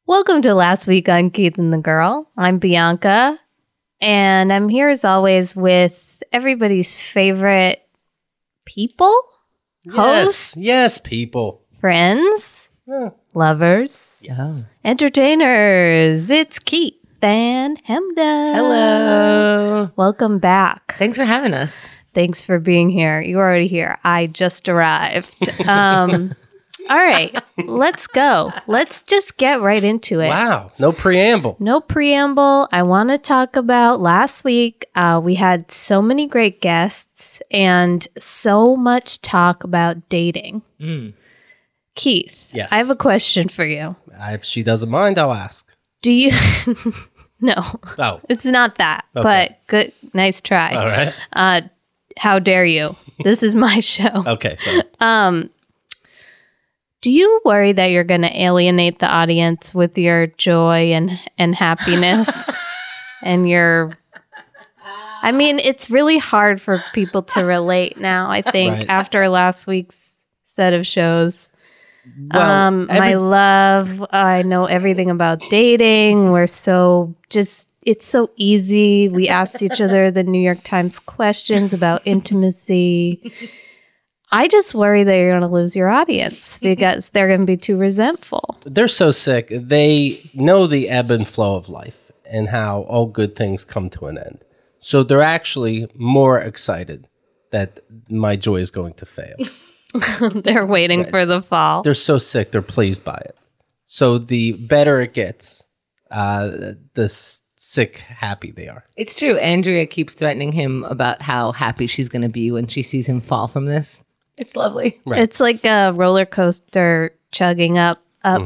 Welcome to Last Week on Keith and the Girl. I'm Bianca, and I'm here as always with everybody's favorite people, hosts, yes, people, friends, lovers, yes, entertainers. It's Keith and Hemda. Hello. Welcome back. Thanks for having us. Thanks for being here. You were already here. I just arrived. All right, let's go. Let's just get right into it. Wow, no preamble. No preamble. I want to talk about last week. We had so many great guests and so much talk about dating. Keith, Yes. I have a question for you. If she doesn't mind, I'll ask. Do you... No, Oh, it's not that, Okay. but good. Nice try. all right. How dare you? This is my show. Okay, so Do you worry that you're going to alienate the audience with your joy and happiness and your... I mean, it's really hard for people to relate now, I think, Right. after last week's set of shows. well, My love, I know everything about dating. We're so just... It's so easy. We ask each other the New York Times questions about intimacy. I just worry that you're going to lose your audience because they're going to be too resentful. they're so sick. They know the ebb and flow of life and how all good things come to an end. So they're actually more excited that my joy is going to fail. They're waiting for the fall. They're so sick. They're pleased by it. So the better it gets, the sick happy they are. It's true. Andrea keeps threatening him about how happy she's going to be when she sees him fall from this. It's lovely. Right. It's like a roller coaster chugging up.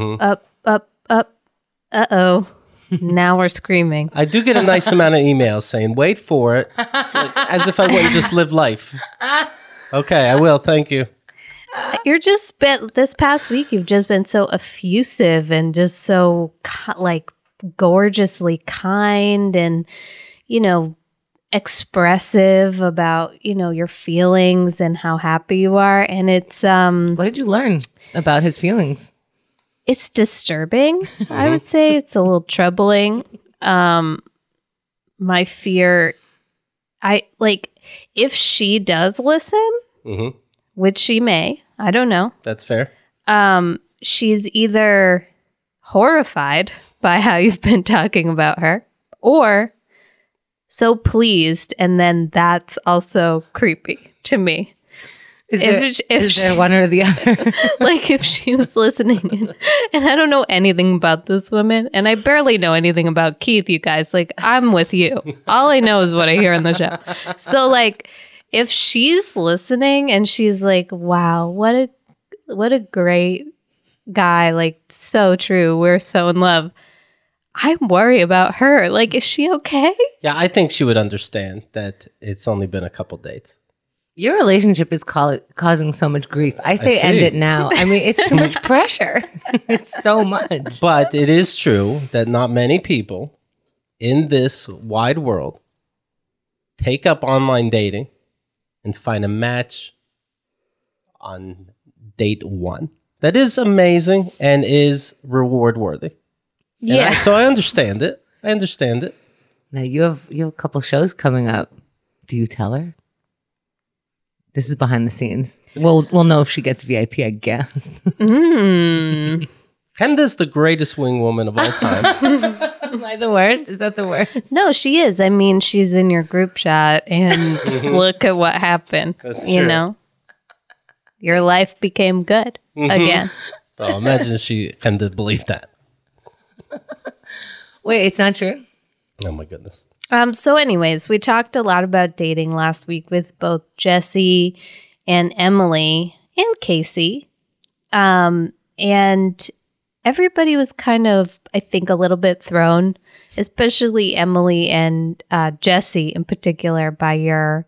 Uh-oh. Now we're screaming. I do get a nice amount of emails saying, wait for it, like, as if I wouldn't just live life. Okay, I will. Thank you. You're just been, this past week, you've just been so effusive and just so gorgeously kind and, expressive about, your feelings and how happy you are. And it's, What did you learn about his feelings? it's disturbing. I would say it's a little troubling. My fear, if she does listen, Mm-hmm. which she may, I don't know. That's fair. She's either horrified by how you've been talking about her or so pleased, and then that's also creepy to me. Is there one or the other? Like if she was listening and I don't know anything about this woman and I barely know anything about Keith, you guys, like I'm with you. All I know is what I hear on the show. So like if she's listening and she's like, wow, what a great guy, like so true. We're so in love. I worry about her. Like, is she okay? Yeah, I think she would understand that it's only been a couple dates. Your relationship is causing so much grief. I say see. end it now. I mean, it's too much pressure. It's so much. But it is true that not many people in this wide world take up online dating and find a match on date one. That is amazing and is reward worthy. Yeah. So I understand it. Now you have a couple shows coming up. Do you tell her? This is behind the scenes. We'll know if she gets VIP, I guess. Henda's the greatest wing woman of all time. Am I the worst? Is that the worst? No, she is. I mean, she's in your group chat and look at what happened. That's you true. know, your life became good again. Oh, imagine Henda believed that. Wait, it's not true? Oh my goodness. So anyways, we talked a lot about dating last week with both Jesse and Emily and Casey. And everybody was kind of, I think, a little bit thrown, especially Emily and Jesse in particular by your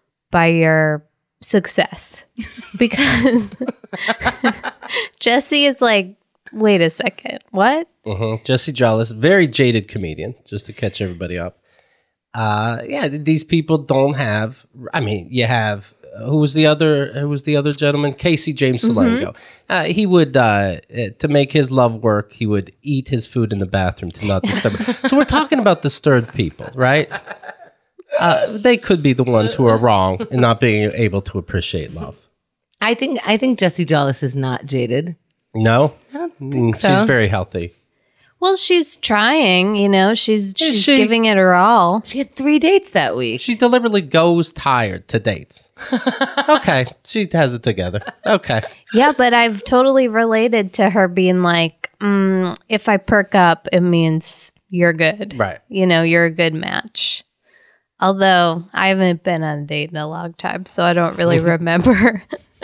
success. Because Jesse is like, wait a second, what? Jesse Jollis, very jaded comedian, just to catch everybody up. These people don't have, I mean, you have who was the other gentleman? Casey James Salengo. He would to make his love work, he would eat his food in the bathroom to not disturb her. So we're talking about disturbed people, right? They could be the ones who are wrong in not being able to appreciate love. I think Jessie Jollis is not jaded. No, I don't think so. She's very healthy. Well, she's trying, she's she? giving it her all. She had 3 dates that week. She deliberately goes tired to dates. Okay, she has it together. Okay. Yeah, but I've totally related to her being like, if I perk up, it means you're good. Right. You're a good match. Although I haven't been on a date in a long time, so I don't really remember.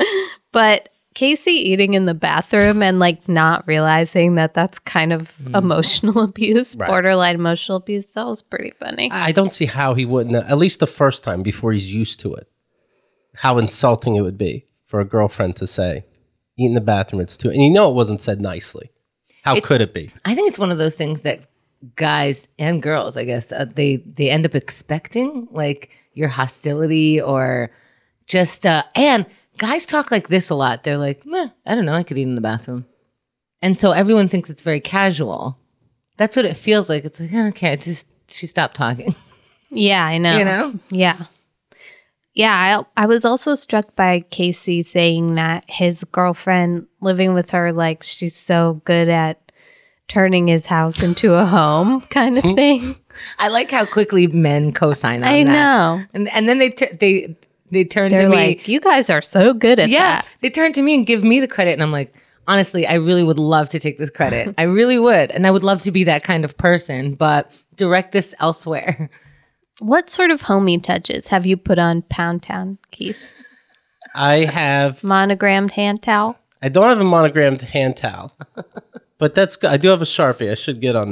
But Casey eating in the bathroom and like not realizing that that's kind of emotional abuse, Right. borderline emotional abuse, that was pretty funny. I don't see how he wouldn't, at least the first time before he's used to it, how insulting it would be for a girlfriend to say, eat in the bathroom, it's too, and it wasn't said nicely. How could it be? I think it's one of those things that guys and girls, I guess, they end up expecting, like your hostility or just, and guys talk like this a lot. They're like, meh, I don't know, I could eat in the bathroom. And so everyone thinks it's very casual. That's what it feels like. It's like, okay, she stopped talking. Yeah, I know. Yeah. Yeah, I was also struck by Casey saying that his girlfriend living with her, like, she's so good at turning his house into a home kind of thing. I like how quickly men co-sign on I that. know. And then they turn They're to me. like, you guys are so good at that. They turn to me and give me the credit. And I'm like, honestly, I really would love to take this credit. I really would. And I would love to be that kind of person, but direct this elsewhere. What sort of homey touches have you put on Pound Town, Keith? I have, Monogrammed hand towel? I don't have a monogrammed hand towel, but that's good. I do have a Sharpie. I should get on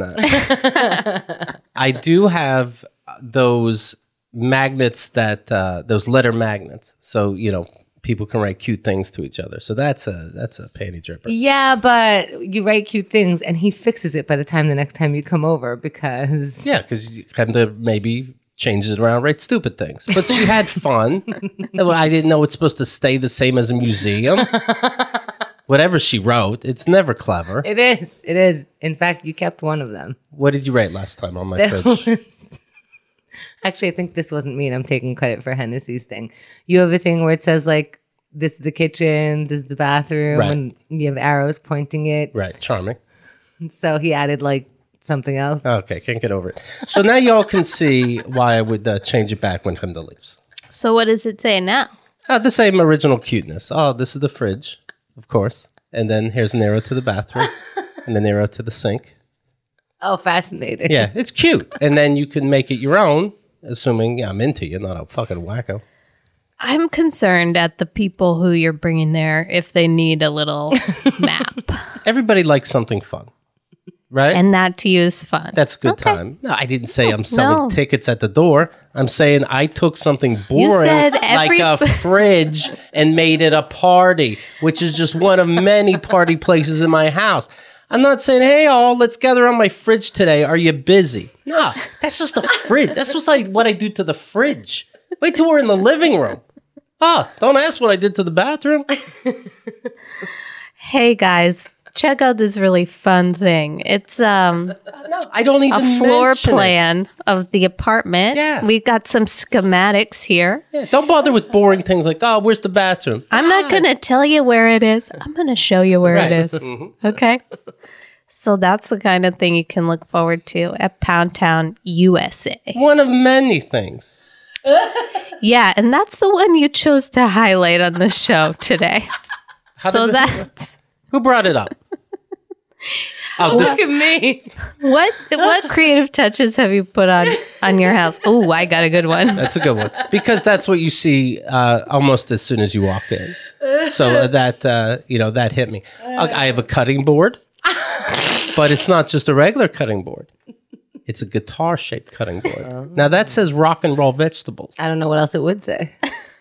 that. I do have those magnets those letter magnets. So, people can write cute things to each other. So that's a panty dripper. Yeah, but you write cute things and he fixes it by the next time you come over because... Yeah, because you kind of maybe changes it around, write stupid things. But she had fun. I didn't know it's supposed to stay the same as a museum. Whatever she wrote, it's never clever. It is. In fact, you kept one of them. What did you write last time on my That fridge? Actually, I think this wasn't me, and I'm taking credit for Hennessy's thing. You have a thing where it says, like, this is the kitchen, this is the bathroom, Right. and you have arrows pointing it. Right, charming. So he added, like, something else. Okay, can't get over it. So now y'all can see why I would change it back when Hilda leaves. So what does it say now? The same original cuteness. Oh, this is the fridge, of course. And then here's an arrow to the bathroom, and an arrow to the sink. Oh, fascinating. Yeah, it's cute. And then you can make it your own, assuming I'm into you, not a fucking wacko. I'm concerned at the people who you're bringing there if they need a little map. Everybody likes something fun, right? And that to you is fun. That's a good time. No, I didn't say I'm selling No. tickets at the door. I'm saying I took something boring said like a fridge and made it a party, which is just one of many party places in my house. I'm not saying, hey, all, let's gather on my fridge today. Are you busy? No, that's just a fridge. That's just like what I do to the fridge. Wait till we're in the living room. Don't ask what I did to the bathroom. Hey guys, check out this really fun thing. It's No, I don't even a floor mention it. plan of the apartment. Yeah. We've got some schematics here. Yeah, don't bother with boring things like, oh, where's the bathroom? I'm not going to tell you where it is. I'm going to show you where Right. it is. Okay? So that's the kind of thing you can look forward to at Pound Town, USA. One of many things. Yeah, and that's the one you chose to highlight on the show today. So that's Who brought it up? Look at me. what creative touches have you put on your house? Oh, I got a good one. That's a good one. Because that's what you see almost as soon as you walk in. So that hit me. I have a cutting board, but it's not just a regular cutting board. It's a guitar-shaped cutting board. Now that says rock and roll vegetables. I don't know what else it would say.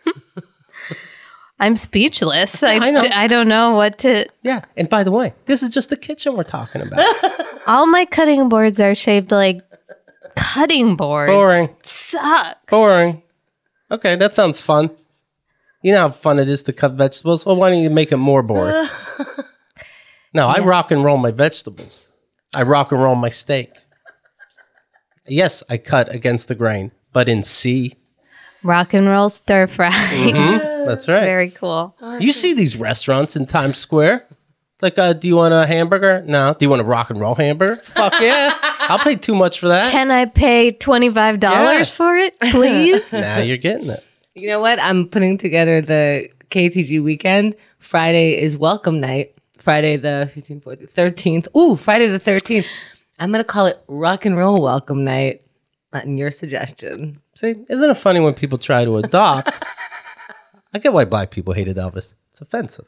I'm speechless. I know. I don't know what to... Yeah. And by the way, this is just the kitchen we're talking about. All my cutting boards are shaped like cutting boards. Boring. Suck. Boring. Okay, that sounds fun. You know how fun it is to cut vegetables? Well, why don't you make it more boring? No, I rock and roll my vegetables. I rock and roll my steak. Yes, I cut against the grain, but in C. Rock and roll stir fry. That's right. Very cool. You see these restaurants in Times Square? Like, do you want a hamburger? No. Do you want a rock and roll hamburger? Fuck yeah. I'll pay too much for that. Can I pay $25 Yeah. for it, please? Now you're getting it. You know what? I'm putting together the KTG weekend. Friday is welcome night. Friday the 15th, 14th, 13th. Ooh, Friday the 13th. I'm going to call it rock and roll welcome night. On your suggestion. See, isn't it funny when people try to adopt? I get why black people hated Elvis. It's offensive.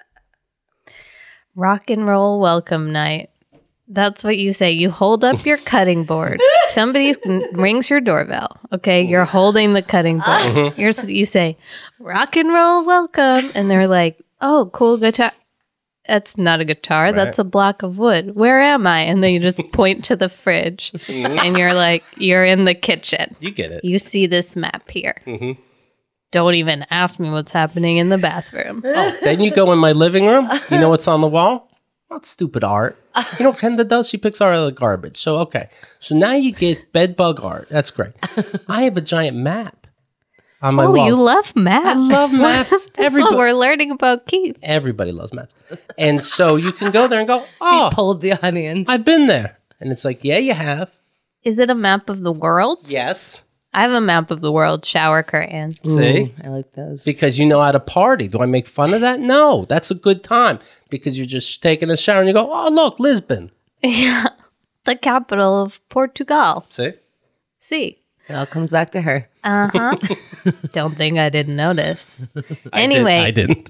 Rock and roll welcome night. That's what you say. You hold up your cutting board. Somebody rings your doorbell. Okay, you're holding the cutting board. You say, rock and roll welcome. And they're like, oh, cool guitar. That's not a guitar. That's a block of wood. Where am I? And then you just point to the fridge. And you're like, you're in the kitchen. You get it. You see this map here. Don't even ask me what's happening in the bathroom. Then you go in my living room. You know what's on the wall? Not stupid art. You know what Kenda does? She picks art out of the garbage. So, okay. So now you get bed bug art. That's great. I have a giant map on my wall. You love maps. I love maps. That's what we're learning about Keith. Everybody loves maps. And so you can go there and go, oh, Pulled the onions. I've been there. And it's like, yeah, you have. Is it a map of the world? Yes. I have a map of the world shower curtain. See? Ooh, I like those. Because you know how to party. Do I make fun of that? No. That's a good time. Because you're just taking a shower and you go, oh, look, Lisbon. Yeah. The capital of Portugal. See? See. It all comes back to her. Uh-huh. Don't think I didn't notice. Anyway. I didn't.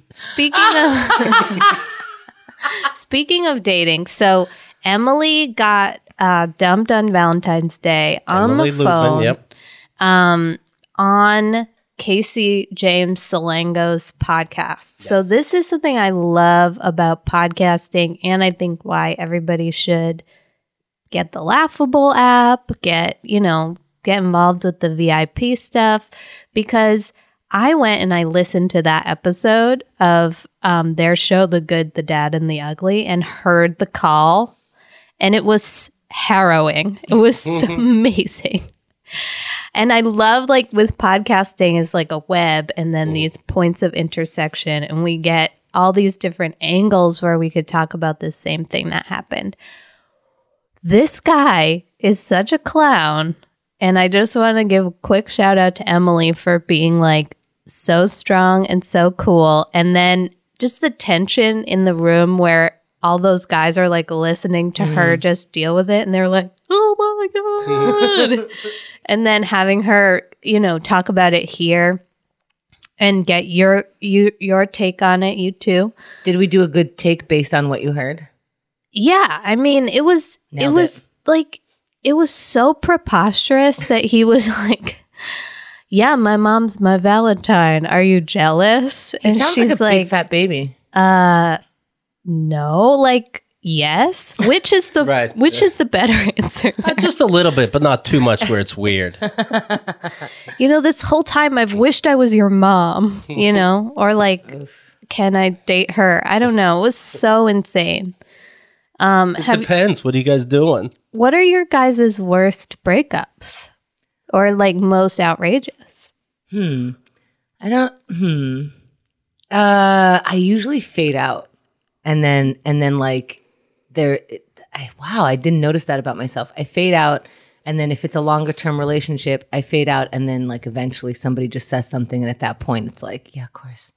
Speaking of dating, so Emily got dumped on Valentine's Day on Emily the phone. Lupin, yep. On Casey James Salango's podcast. So this is something I love about podcasting, and I think why everybody should get the Laughable app, get involved with the VIP stuff, because I went and I listened to that episode of their show, The Good, the Bad, and the Ugly, and heard the call, and it was harrowing. It was amazing. And I love, like, with podcasting is like a web and then these points of intersection, and we get all these different angles where we could talk about the same thing that happened. This guy is such a clown, and I just want to give a quick shout out to Emily for being, like, so strong and so cool. And then just the tension in the room where all those guys are, like, listening to her just deal with it, and they're like, oh my God. And then having her, talk about it here and get your take on it, you too. Did we do a good take based on what you heard? Yeah, I mean, it was so preposterous that he was like, yeah, my mom's my Valentine. Are you jealous? He sounds like a big fat baby. No, like, yes. Which is the is the better answer? Just a little bit, but not too much where it's weird. This whole time I've wished I was your mom, or like, can I date her? I don't know. It was so insane. It depends. What are you guys doing? What are your guys' worst breakups? Or like most outrageous? I usually fade out. And then like I didn't notice that about myself. I fade out, and then if it's a longer term relationship, I fade out, and then like eventually somebody just says something, and at that point it's like, yeah, of course.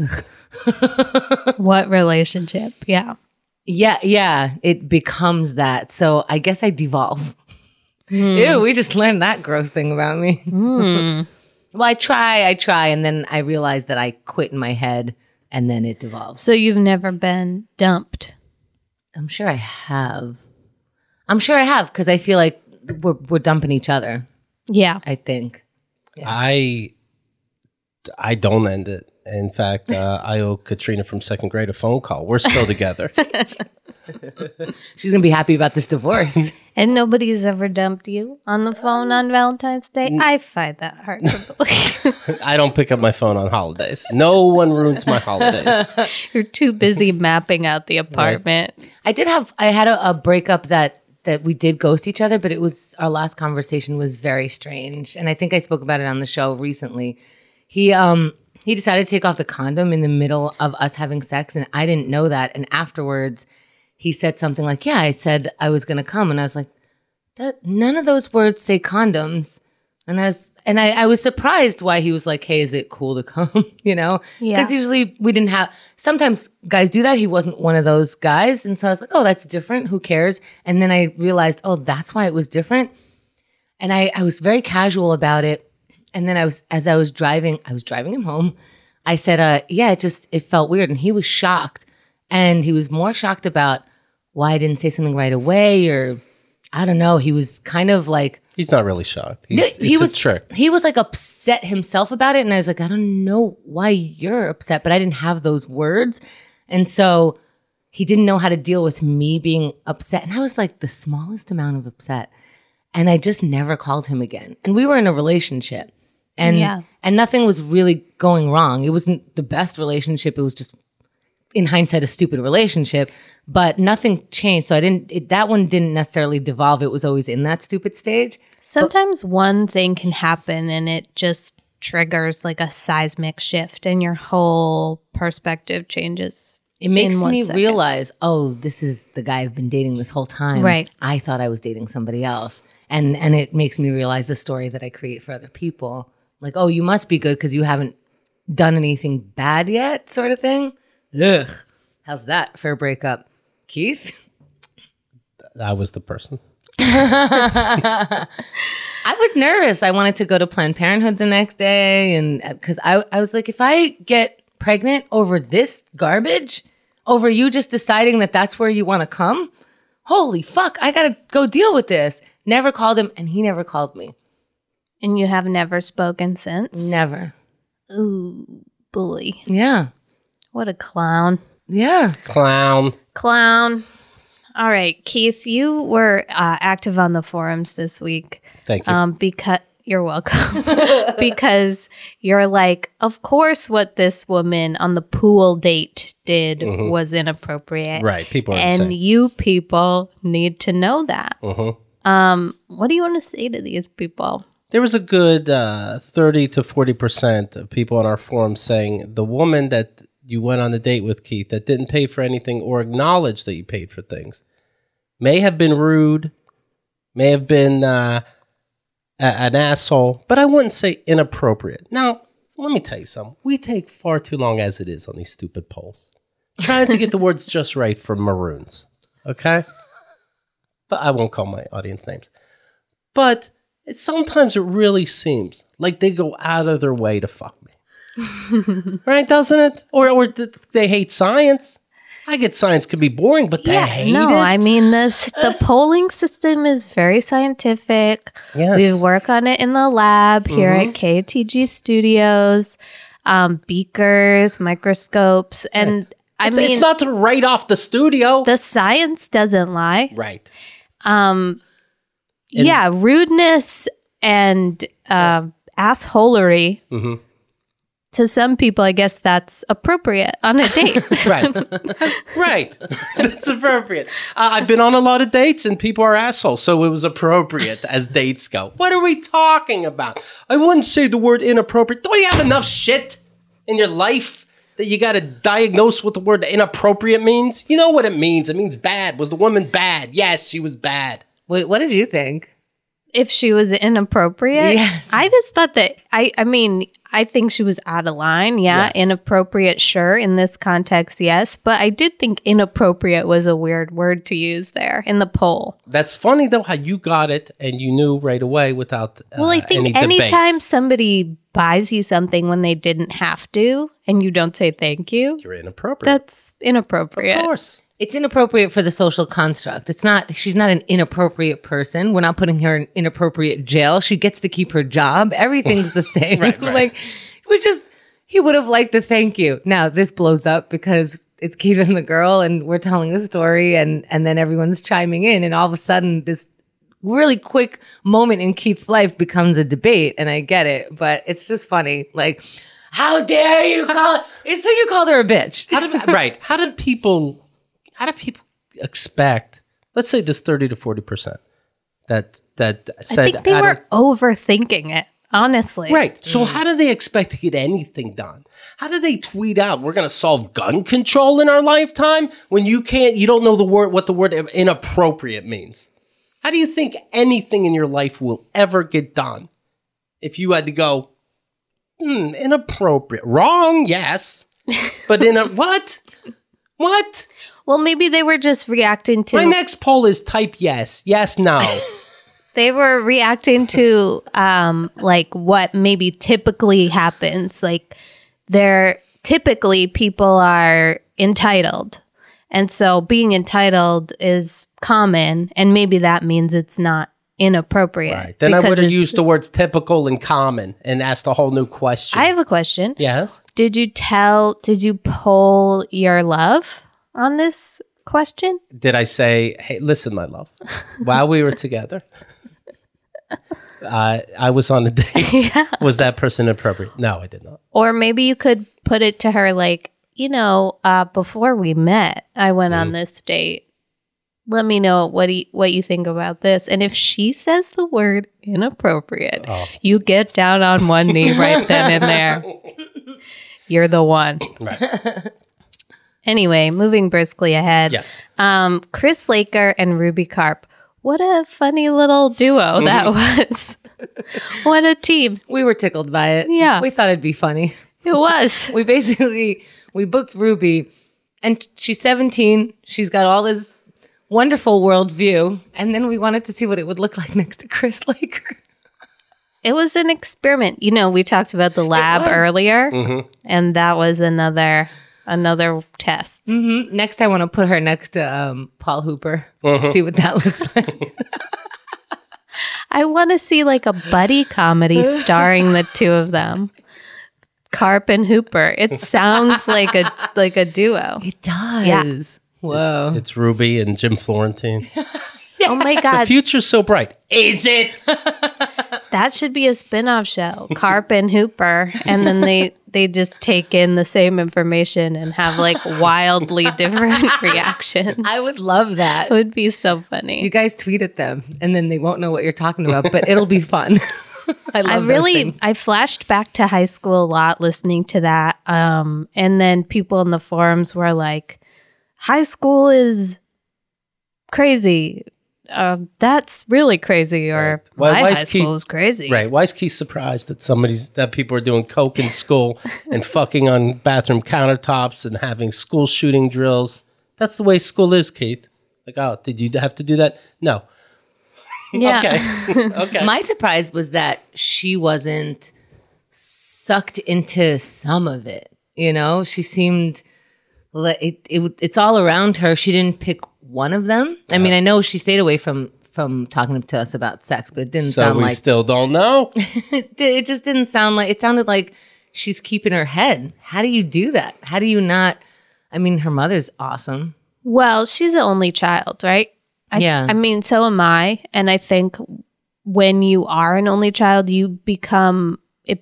What relationship? Yeah. Yeah, it becomes that. So I guess I devolve. Ew, we just learned that gross thing about me. Well, I try, and then I realize that I quit in my head, and then it devolves. So you've never been dumped? I'm sure I have, because I feel like we're dumping each other. Yeah. I think. Yeah. I don't end it. In fact, I owe Katrina from second grade a phone call. We're still together. She's gonna be happy about this divorce. And nobody's ever dumped you on the phone on Valentine's Day? I find that hard to believe. I don't pick up my phone on holidays. No one ruins my holidays. You're too busy mapping out the apartment. I had a breakup that we did ghost each other, but it was our last conversation was very strange. And I think I spoke about it on the show recently. He decided to take off the condom in the middle of us having sex, and I didn't know that. And afterwards, he said something like, "Yeah, I said I was going to come," and I was like, "None of those words say condoms." And I was surprised why he was like, "Hey, is it cool to come?" You know, because usually we didn't have. Sometimes guys do that. He wasn't one of those guys, and so I was like, "Oh, that's different. Who cares?" And then I realized, oh, that's why it was different. And I was very casual about it. And then as I was driving him home. I said, "Yeah, it felt weird," and he was shocked, and he was more shocked about why I didn't say something right away, or I don't know. He was kind of like. He's not really shocked. He was a trick. He was like upset himself about it. And I was like, I don't know why you're upset, but I didn't have those words. And so he didn't know how to deal with me being upset. And I was like the smallest amount of upset. And I just never called him again. And we were in a relationship. And nothing was really going wrong. It wasn't the best relationship. It was just, in hindsight, a stupid relationship. But nothing changed. So that one didn't necessarily devolve. It was always in that stupid stage. Sometimes one thing can happen and it just triggers like a seismic shift and your whole perspective changes. It makes me realize, oh, this is the guy I've been dating this whole time. Right. I thought I was dating somebody else. And it makes me realize the story that I create for other people. Like, oh, you must be good because you haven't done anything bad yet, sort of thing. Ugh. How's that for a breakup? Keith? I was the person. I was nervous. I wanted to go to Planned Parenthood the next day. And because I was like, if I get pregnant over this garbage, over you just deciding that that's where you want to come, holy fuck, I got to go deal with this. Never called him, and he never called me. And you have never spoken since? Never. Ooh, bully. Yeah. What a clown. Yeah. Clown. All right, Keith, you were active on the forums this week. Thank you. Because you're welcome. Because you're like, of course, what this woman on the pool date did was inappropriate. Right. People are and insane. you people need to know that. What do you want to say to these people? There was a good 30 to 40% of people on our forum saying the woman that you went on a date with, Keith, that didn't pay for anything or acknowledge that you paid for things may have been rude, may have been an asshole, but I wouldn't say inappropriate. Now, let me tell you something. We take far too long as it is on these stupid polls. Trying to get the words just right for maroons, okay? But I won't call my audience names. But sometimes it really seems like they go out of their way to fuck me. Right, doesn't it? Or they hate science. I get science can be boring, but they hate it. I mean, the polling system is very scientific. Yes. We work on it in the lab here at KTG Studios, beakers, microscopes, and it's not to write off the studio. The science doesn't lie. Right. Rudeness and assholery. To some people, I guess that's appropriate on a date. Right. That's appropriate. I've been on a lot of dates and people are assholes, so it was appropriate as dates go. What are we talking about? I wouldn't say the word inappropriate. Don't you have enough shit in your life that you got to diagnose what the word inappropriate means? You know what it means. It means bad. Was the woman bad? Yes, she was bad. What did you think? If she was inappropriate? Yes. I just thought that, I think she was out of line. Yeah. Yes. Inappropriate, sure. In this context, yes. But I did think inappropriate was a weird word to use there in the poll. That's funny, though, how you got it and you knew right away without Well, I think anytime somebody buys you something when they didn't have to and you don't say thank you, you're inappropriate. That's inappropriate. Of course. It's inappropriate for the social construct. She's not an inappropriate person. We're not putting her in inappropriate jail. She gets to keep her job. Everything's the same. Right. He would have liked to thank you. Now, this blows up because it's Keith and the girl, and we're telling a story, and then everyone's chiming in, and all of a sudden this really quick moment in Keith's life becomes a debate, and I get it, but it's just funny. Like, how dare you call it? It's so you called her a bitch. How do people expect? Let's say this 30 to 40% that said. I think they were overthinking it, honestly. Right. So how do they expect to get anything done? How do they tweet out, we're going to solve gun control in our lifetime when you don't know what the word inappropriate means? How do you think anything in your life will ever get done if you had to go, inappropriate? Wrong, yes. But in a what? What? Well, maybe they were just reacting to... My next poll is type yes. Yes, no. They were reacting to like what maybe typically happens. Like typically people are entitled. And so being entitled is common, and maybe that means it's not inappropriate. Right. Then I would have used the words typical and common and asked a whole new question. I have a question. Yes. Did you poll your love on this question? Did I say, hey, listen, my love, while we were together, I was on a date. Yeah. Was that person appropriate? No, I did not. Or maybe you could put it to her like, before we met, I went on this date. Let me know what you think about this. And if she says the word inappropriate, you get down on one knee right then and there. You're the one. Right. Anyway, moving briskly ahead. Yes. Chris Laker and Ruby Karp. What a funny little duo that was. What a team. We were tickled by it. Yeah. We thought it'd be funny. It was. We booked Ruby, and she's 17. She's got all this wonderful worldview, and then we wanted to see what it would look like next to Chris Laker. It was an experiment. We talked about the lab earlier, and that was another test. Mm-hmm. Next, I want to put her next to Paul Hooper. See what that looks like. I want to see like a buddy comedy starring the two of them. Karp and Hooper. It sounds like a duo. It does. Yeah. Whoa. It's Ruby and Jim Florentine. Oh my The God. future's so bright. Is it? That should be a spin-off show. Karp and Hooper. And then they just take in the same information and have like wildly different reactions. I would love that. It would be so funny. You guys tweet at them, and then they won't know what you're talking about, but it'll be fun. I love those things. I flashed back to high school a lot listening to that. And then people in the forums were like, high school is crazy. That's really crazy. Or Why my is high school is crazy. Right. Why is Keith surprised that people are doing coke in school and fucking on bathroom countertops and having school shooting drills? That's the way school is, Keith. Like, oh, did you have to do that? No. Yeah. Okay. My surprise was that she wasn't sucked into some of it. She seemed like it's all around her. She didn't pick one of them. I mean, I know she stayed away from talking to us about sex, but it didn't sound like. So we still don't know. It just didn't sound like. It sounded like she's keeping her head. How do you do that? How do you not? I mean, her mother's awesome. Well, she's the only child, right? Yeah. I mean, so am I. And I think when you are an only child, you become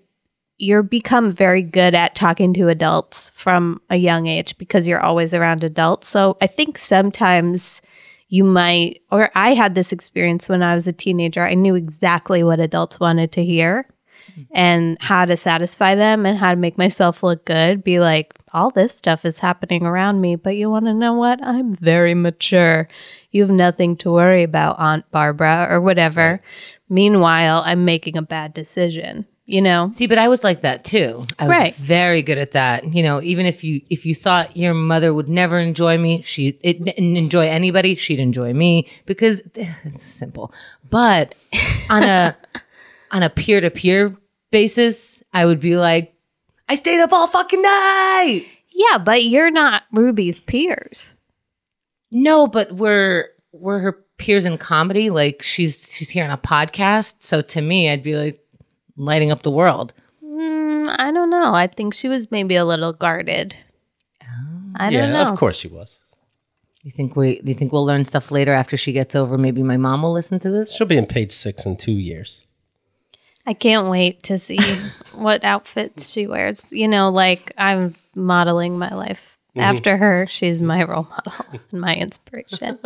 very good at talking to adults from a young age because you're always around adults. So I think sometimes you might, or I had this experience when I was a teenager. I knew exactly what adults wanted to hear and how to satisfy them and how to make myself look good. Be like, all this stuff is happening around me, but you want to know what? I'm very mature. You have nothing to worry about, Aunt Barbara, or whatever. Right. Meanwhile, I'm making a bad decision. See, but I was like that too. I was very good at that. Even if you thought your mother would never enjoy me, enjoy anybody, she'd enjoy me because it's simple. But on a peer-to-peer basis, I would be like, I stayed up all fucking night. Yeah, but you're not Ruby's peers. No, but we're her peers in comedy. Like she's here on a podcast. So to me, I'd be like, lighting up the world. I don't know. I think she was maybe a little guarded. Oh. I don't know. Of course she was. Do you think we'll learn stuff later after she gets over? Maybe my mom will listen to this. She'll be in page 6 in 2 years. I can't wait to see what outfits she wears. You know, like I'm modeling my life after her. She's my role model and my inspiration.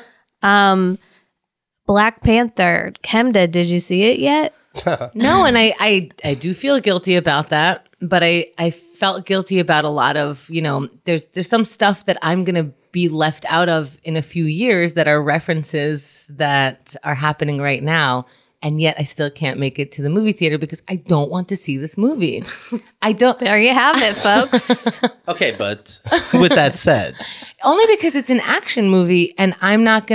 Black Panther, Chemda, did you see it yet? No, and I do feel guilty about that, but I felt guilty about a lot of, you know, there's some stuff that I'm going to be left out of in a few years that are references that are happening right now. And yet I still can't make it to the movie theater because I don't want to see this movie. I don't. There you have it, folks. Okay, but with that said, Only because it's an action movie and I'm not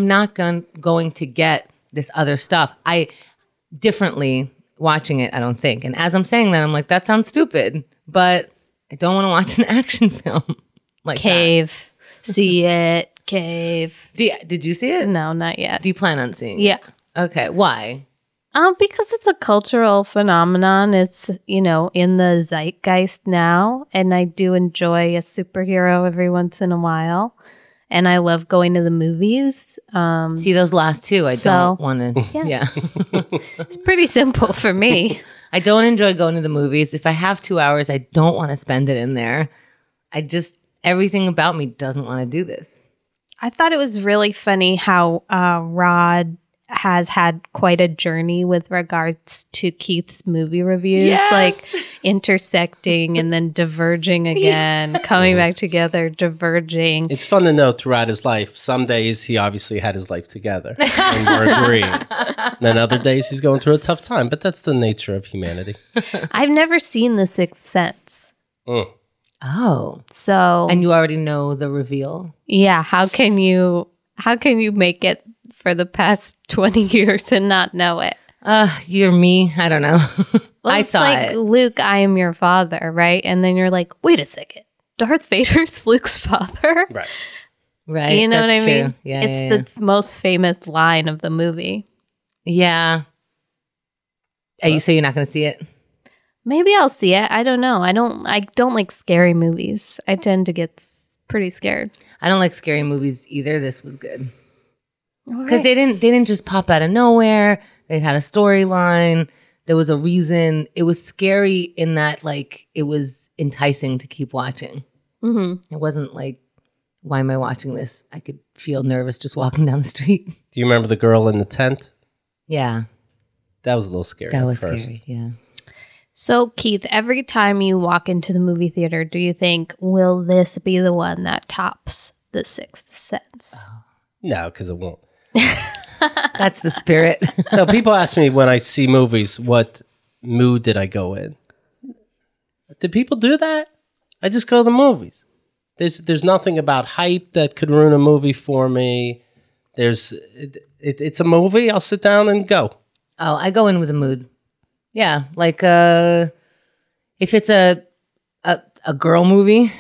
going to get this other stuff. I differently watching it, I don't think. And as I'm saying that, I'm like, that sounds stupid, but I don't want to watch an action film like Cave. See it. Cave. that. Did you see it? No, not yet. Do you plan on seeing it? Yeah. Okay. Why? Because it's a cultural phenomenon. It's, you know, in the zeitgeist now. And I do enjoy a superhero every once in a while. And I love going to the movies. See those last two. I don't want to. Yeah. It's pretty simple for me. I don't enjoy going to the movies. If I have 2 hours, I don't want to spend it in there. Everything about me doesn't want to do this. I thought it was really funny how Rod has had quite a journey with regards to Keith's movie reviews, Yes! like intersecting and then diverging again, coming back together, diverging. it's fun to know throughout his life, some days he obviously had his life together and we're agreeing. And then other days he's going through a tough time, but that's the nature of humanity. I've never seen The Sixth Sense. Mm. Oh. So, And you already know the reveal? yeah, how can you make it for the past 20 years and not know it? You're me. I don't know. Well, I it's saw like it. Luke, I am your father, right? And then you're like, wait a second, Darth Vader's Luke's father? Right. Right. You know that's what I true. mean? Yeah. It's the most famous line of the movie. Yeah. You say you're not going to see it? Maybe I'll see it. I don't know. I don't like scary movies. I tend to get pretty scared. I don't like scary movies either. This was good. All Because right. they didn't just pop out of nowhere. They had a storyline. There was a reason. It was scary in that, like, it was enticing to keep watching. Mhm. It wasn't like, why am I watching this? I could feel nervous just walking down the street. Do you remember the girl in the tent? Yeah, That was a little scary that at was first. scary. Yeah. So, Keith, every time you walk into the movie theater, do you think, will this be the one that tops The Sixth Sense? No, because it won't. That's the spirit. No, people ask me when I see movies, what mood did I go in? Did people do that? I just go to the movies. There's nothing about hype that could ruin a movie for me. It's a movie. I'll sit down and go. Oh, I go in with a mood. Yeah, like if it's a girl movie,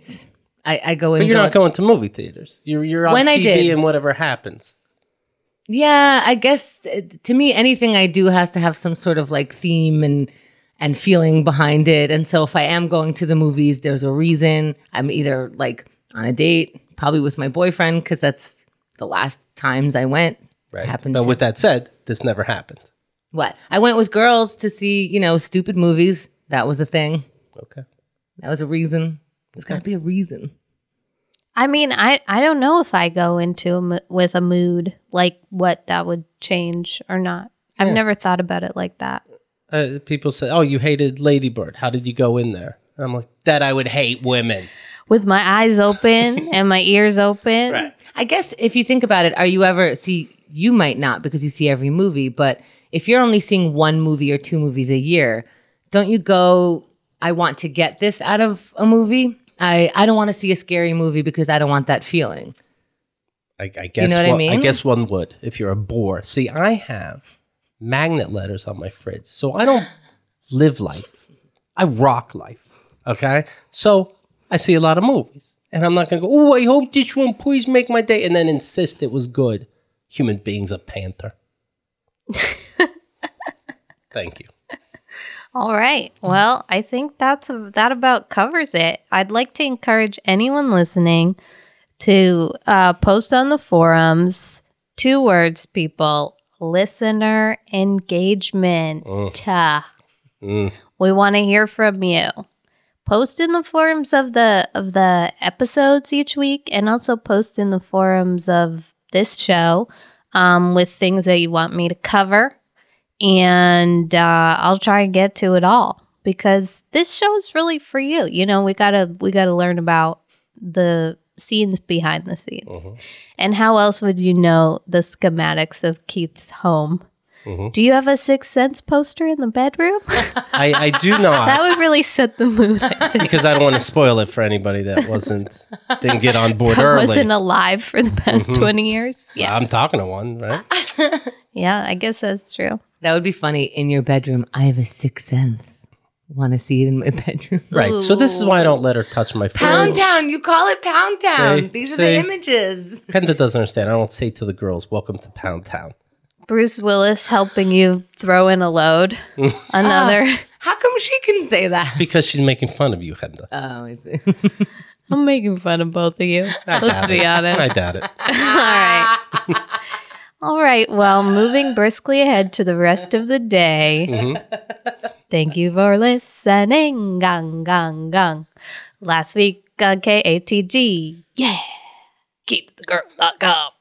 I go in. But you're not going to movie theaters. You're on When I TV did. and whatever happens. Yeah, I guess to me, anything I do has to have some sort of like theme and feeling behind it. And so if I am going to the movies, there's a reason. I'm either like on a date, probably with my boyfriend, because that's the last times I went. Right. Happened But to- with that said, this never happened. What? I went with girls to see, stupid movies. That was a thing. Okay. That was a reason. There's got to be a reason. I mean, I don't know if I go into with a mood, like what that would change or not. I've never thought about it like that. People say, "Oh, you hated Lady Bird. How did you go in there?" And I'm like, "That I would hate women." With my eyes open and my ears open. Right. I guess if you think about it, you might not because you see every movie, but if you're only seeing one movie or two movies a year, don't you go, I want to get this out of a movie? I don't want to see a scary movie because I don't want that feeling. I guess know what I mean? I guess one would if you're a bore. See, I have magnet letters on my fridge, so I don't live life. I rock life. Okay, so I see a lot of movies, and I'm not gonna go. Oh, I hope this one please make my day, and then insist it was good. Human being's a panther. Thank you. All right. Well, I think that about covers it. I'd like to encourage anyone listening to post on the forums 2 words, people: listener engagement. We want to hear from you. Post in the forums of the episodes each week, and also post in the forums of this show with things that you want me to cover. And I'll try and get to it all, because this show is really for you. You know, we gotta learn about the scenes behind the scenes. And how else would you know the schematics of Keith's home? Do you have a Sixth Sense poster in the bedroom? I do not. That would really set the mood, I think. Because I don't want to spoil it for anybody that didn't get on board early. Wasn't alive for the past 20 years. Yeah. I'm talking to one, right? Yeah, I guess that's true. That would be funny. In your bedroom, I have a Sixth Sense. Want to see it in my bedroom? Right. So this is why I don't let her touch my fridge. Pound Town. You call it Pound Town. See? These are See? the images. Penda doesn't understand. I don't say to the girls, "Welcome to Pound Town." Bruce Willis helping you throw in a load. Another. How come she can say that? Because she's making fun of you, Henda. Oh, I see. I'm making fun of both of you. Let's be honest. I doubt it. All right. All right. Well, moving briskly ahead to the rest of the day. Thank you for listening. Gang, gang, gang. Last week on KATG. Yeah. KeithTheGirl.com.